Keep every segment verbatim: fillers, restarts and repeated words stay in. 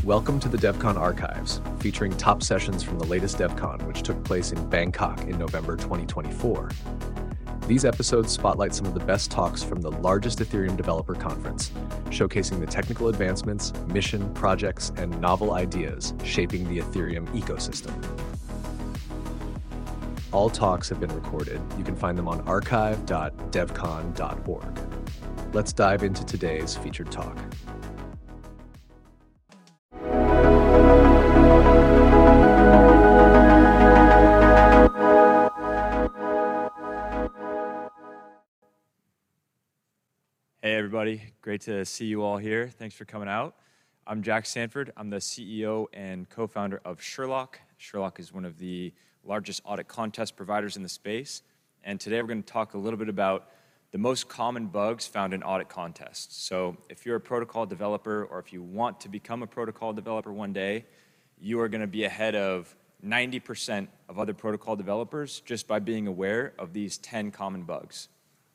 Welcome to the DevCon Archives, featuring top sessions from the latest DevCon, which took place in Bangkok in November twenty twenty-four. These episodes spotlight some of the best talks from the largest Ethereum developer conference, showcasing the technical advancements, mission, projects, and novel ideas shaping the Ethereum ecosystem. All talks have been recorded. You can find them on archive dot devcon dot org. Let's dive into today's featured talk. Hey everybody, great to see you all here. Thanks for coming out. I'm Jack Sanford. I'm the C E O and co-founder of Sherlock. Sherlock is one of the largest audit contest providers in the space. And today we're going to talk a little bit about the most common bugs found in audit contests. So if you're a protocol developer or if you want to become a protocol developer one day, you are going to be ahead of ninety percent of other protocol developers just by being aware of these ten common bugs.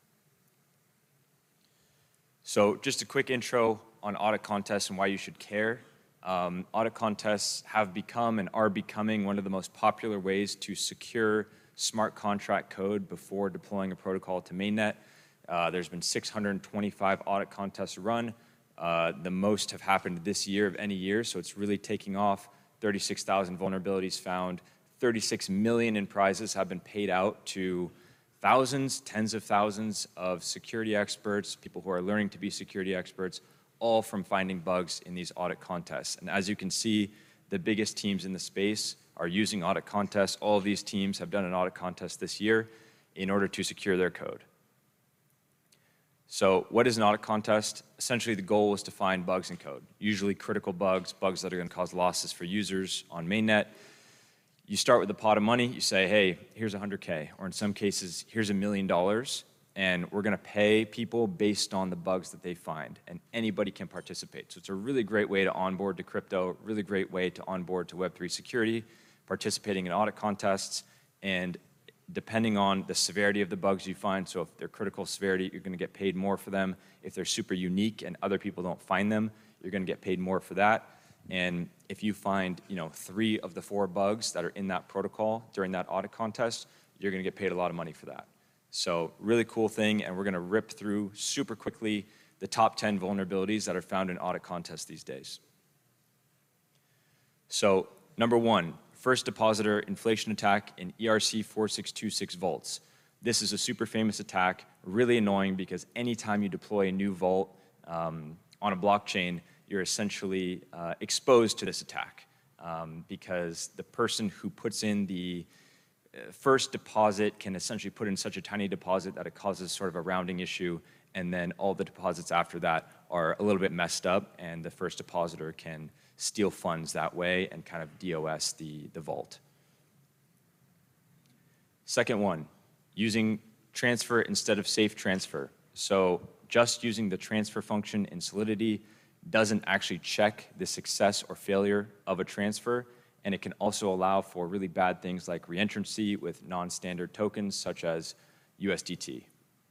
So just a quick intro on audit contests and why you should care. Um, audit contests have become and are becoming one of the most popular ways to secure smart contract code before deploying a protocol to mainnet. Uh, there's been six hundred twenty-five audit contests run. Uh, the most have happened this year of any year, so it's really taking off. thirty-six thousand vulnerabilities found. thirty-six million in prizes have been paid out to thousands, tens of thousands of security experts, people who are learning to be security experts, all from finding bugs in these audit contests. And as you can see, the biggest teams in the space are using audit contests. All of these teams have done an audit contest this year in order to secure their code. So what is an audit contest? Essentially, the goal is to find bugs in code, usually critical bugs, bugs that are going to cause losses for users on mainnet. You start with a pot of money, you say, hey, here's one hundred K, or in some cases, here's a million dollars, and we're gonna pay people based on the bugs that they find, and anybody can participate. So it's a really great way to onboard to crypto, really great way to onboard to Web three security, participating in audit contests, and depending on the severity of the bugs you find, so if they're critical severity, you're gonna get paid more for them. If they're super unique and other people don't find them, you're gonna get paid more for that. And if you find, you know, three of the four bugs that are in that protocol during that audit contest, you're going to get paid a lot of money for that. So really cool thing, and we're going to rip through super quickly the top ten vulnerabilities that are found in audit contests these days. So number one, first depositor inflation attack in E R C four six two six vaults. This is a super famous attack, really annoying because anytime you deploy a new vault um, on a blockchain, you're essentially uh, exposed to this attack um, because the person who puts in the uh, first deposit can essentially put in such a tiny deposit that it causes sort of a rounding issue, and then all the deposits after that are a little bit messed up, and the first depositor can steal funds that way and kind of D O S the, the vault. Second one, using transfer instead of safe transfer. So just using the transfer function in Solidity doesn't actually check the success or failure of a transfer, and it can also allow for really bad things like reentrancy with non-standard tokens such as U S D T.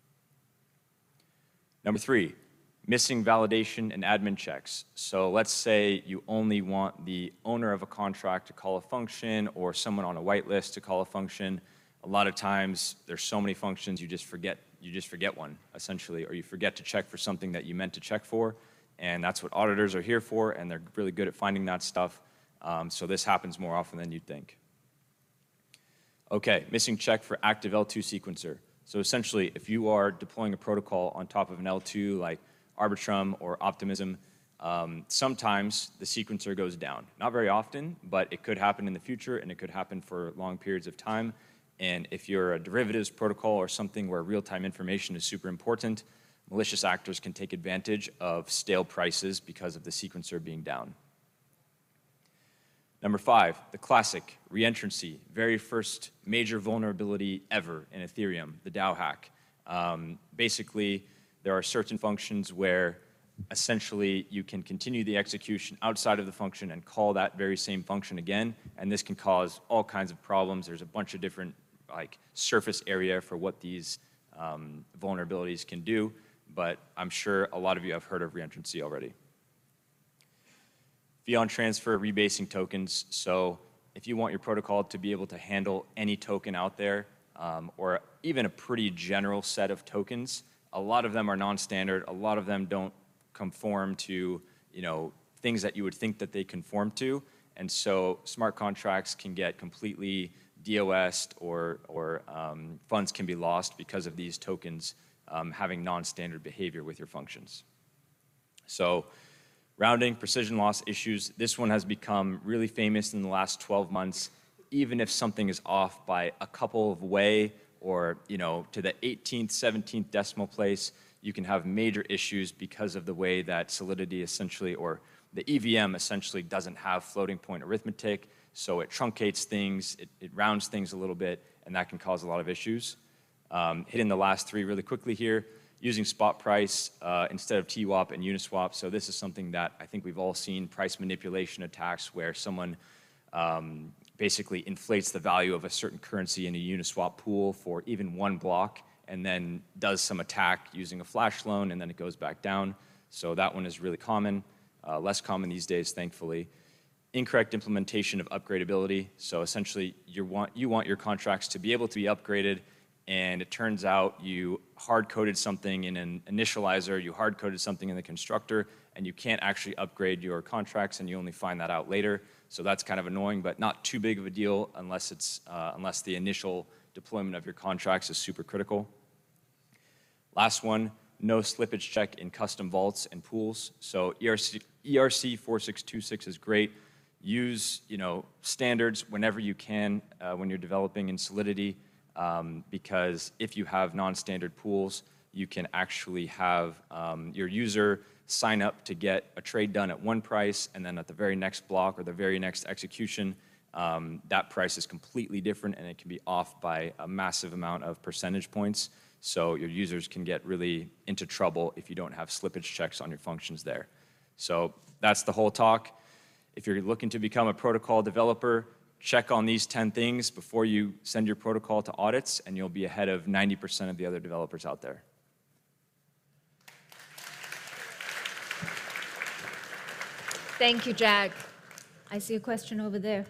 Number three, missing validation and admin checks. So let's say you only want the owner of a contract to call a function or someone on a whitelist to call a function. A lot of times there's so many functions you just forget you just forget one essentially, or you forget to check for something that you meant to check for. And that's what auditors are here for, and they're really good at finding that stuff. Um, so this happens more often than you'd think. Okay, missing check for active L two sequencer. So essentially, if you are deploying a protocol on top of an L two like Arbitrum or Optimism, um, sometimes the sequencer goes down. Not very often, but it could happen in the future, and it could happen for long periods of time. And if you're a derivatives protocol or something where real-time information is super important, malicious actors can take advantage of stale prices because of the sequencer being down. Number five, the classic reentrancy, very first major vulnerability ever in Ethereum, the DAO hack. Um, basically, there are certain functions where essentially you can continue the execution outside of the function and call that very same function again, and this can cause all kinds of problems. There's a bunch of different like surface area for what these um, vulnerabilities can do, but I'm sure a lot of you have heard of reentrancy already. Fee on transfer, rebasing tokens. So if you want your protocol to be able to handle any token out there, um, or even a pretty general set of tokens, a lot of them are non-standard. A lot of them don't conform to, you know, things that you would think that they conform to. And so smart contracts can get completely DOS'd, or, or um, funds can be lost because of these tokens um, having non-standard behavior with your functions. So rounding, precision loss issues. This one has become really famous in the last twelve months. Even if something is off by a couple of way, or you know, to the eighteenth, seventeenth decimal place, you can have major issues because of the way that Solidity essentially, or the E V M essentially doesn't have floating point arithmetic, so it truncates things, it, it rounds things a little bit, and that can cause a lot of issues. Um, hitting the last three really quickly here. Using spot price uh, instead of T WAP and Uniswap. So this is something that I think we've all seen, price manipulation attacks, where someone um, basically inflates the value of a certain currency in a Uniswap pool for even one block, and then does some attack using a flash loan, and then it goes back down. So that one is really common, uh, less common these days, thankfully. Incorrect implementation of upgradability. So essentially, you want, you want your contracts to be able to be upgraded, and it turns out you hard-coded something in an initializer, you hard-coded something in the constructor, and you can't actually upgrade your contracts, and you only find that out later. So that's kind of annoying, but not too big of a deal unless, it's, uh, unless the initial deployment of your contracts is super critical. Last one, no slippage check in custom vaults and pools. So E R C, E R C four six two six is great. Use, you know, standards whenever you can uh, when you're developing in Solidity. Um, because if you have non-standard pools, you can actually have um, your user sign up to get a trade done at one price, and then at the very next block or the very next execution, um, that price is completely different, and it can be off by a massive amount of percentage points. So your users can get really into trouble if you don't have slippage checks on your functions there. So that's the whole talk. If you're looking to become a protocol developer, check on these ten things before you send your protocol to audits, and you'll be ahead of ninety percent of the other developers out there. Thank you, Jack. I see a question over there.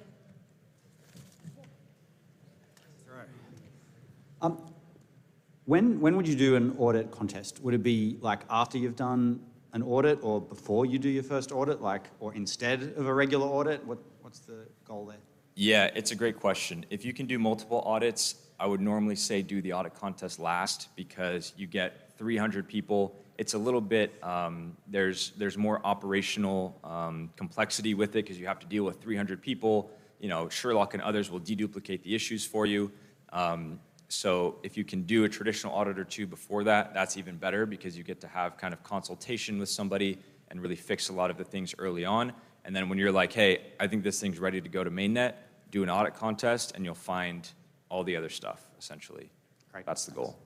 Um, when, when would you do an audit contest? Would it be like after you've done an audit, or before you do your first audit, like, or instead of a regular audit? What, what's the goal there? Yeah, it's a great question. If you can do multiple audits, I would normally say do the audit contest last, because you get three hundred people. It's a little bit, um, there's, there's more operational um, complexity with it, because you have to deal with three hundred people. You know, Sherlock and others will deduplicate the issues for you. Um, so if you can do a traditional audit or two before that, that's even better, because you get to have kind of consultation with somebody and really fix a lot of the things early on. And then when you're like, hey, I think this thing's ready to go to mainnet, do an audit contest, and you'll find all the other stuff, essentially. Great. That's the goal.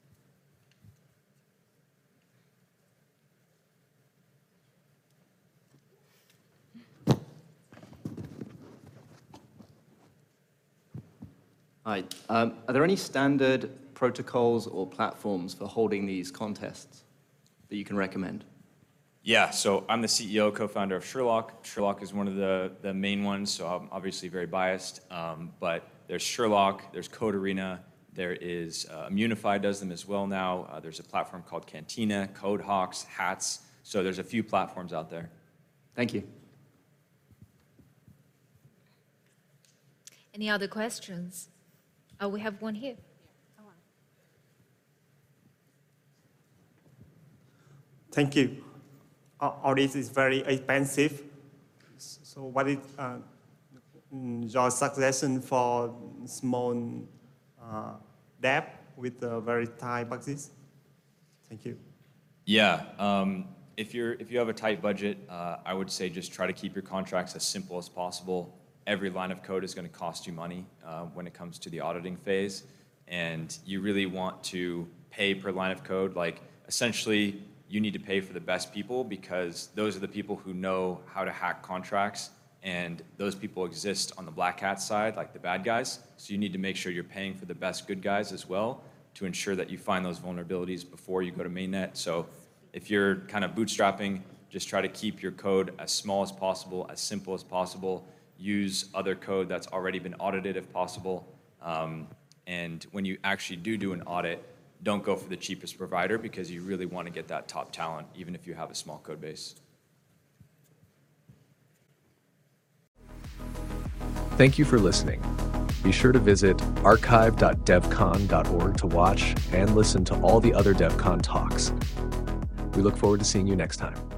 Hi. Um, are there any standard protocols or platforms for holding these contests that you can recommend? Yeah, so I'm the C E O, co-founder of Sherlock. Sherlock is one of the, the main ones, so I'm obviously very biased. Um, but there's Sherlock, there's Code Arena, there is, uh, Immunefi does them as well now. Uh, there's a platform called Cantina, CodeHawks, Hats. So there's a few platforms out there. Thank you. Any other questions? Oh, we have one here. Thank you. Uh, audit is very expensive. So what is uh, your suggestion for small uh, debt with uh, very tight budgets? Thank you. Yeah, um, if, you're, if you have a tight budget, uh, I would say just try to keep your contracts as simple as possible. Every line of code is going to cost you money uh, when it comes to the auditing phase, and you really want to pay per line of code. Like, essentially, you need to pay for the best people, because those are the people who know how to hack contracts, and those people exist on the black hat side, like the bad guys. So you need to make sure you're paying for the best good guys as well, to ensure that you find those vulnerabilities before you go to mainnet. So if you're kind of bootstrapping, Just try to keep your code as small as possible, as simple as possible. Use other code that's already been audited if possible. Um, and when you actually do do an audit, don't go for the cheapest provider because you really want to get that top talent, even if you have a small code base. Thank you for listening. Be sure to visit archive dot devcon dot org to watch and listen to all the other DevCon talks. We look forward to seeing you next time.